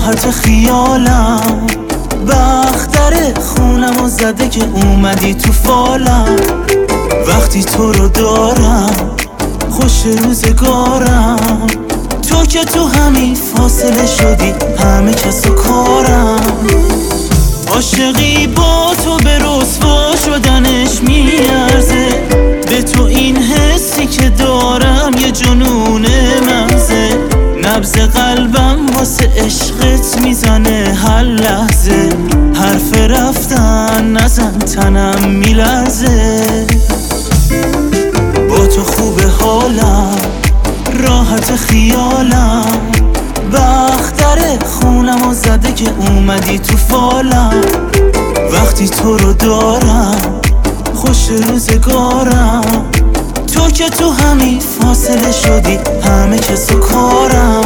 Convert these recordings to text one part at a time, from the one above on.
راحت خیالم، بخت در خونم و زده که اومدی تو فالم. وقتی تو رو دارم خوش روزگارم، تو که تو همین فاصله شدی همه کس و کارم. عاشقی با تو به رسوا شدنش میارزه، به تو این حسی که دارم یه جنون مغزه. نبض قلبم واسه عشقت میزنه هر لحظه، حرف رفتن نزن تنم میلرزه. با تو خوب حالم، راحت خیالم، بخت در خونم و زده که اومدی تو فالم. وقتی تو رو دارم خوش روزگارم، تو که تو همین فاصله شدی همه کس و کارم.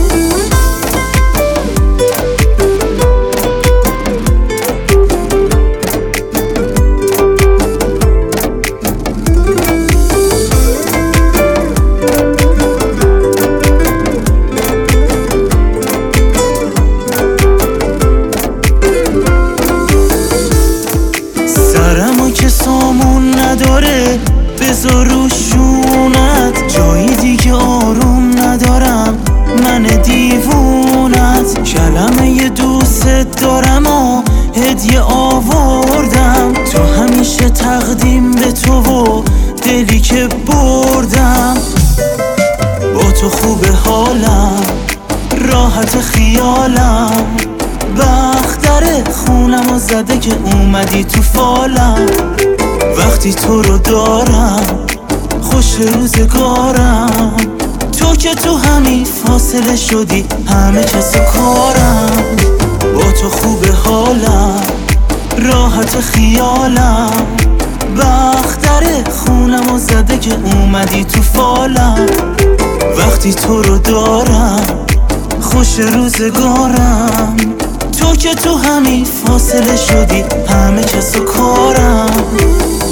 سرمو که سامون نداره بذار رو شونت، جایی دیگه آروم ندارم من دیوونت. کلمه دوست دارم و هدیه آوردم، تو همیشه تقدیم به تو و دلی که بردم. با تو خوب حالم، راحت خیالم، بخت در خونم و زده که اومدی تو فالم. وقتی تو رو دارم خوش روزگارم، تو که تو همین فاصله شدی همه کس و کارم. با تو خوب حالم، راحت خیالم، بخت در خونم و زده که اومدی تو فالم. وقتی تو رو دارم خوش روزگارم، تو که تو همین فاصله شدی همه کس و کارم.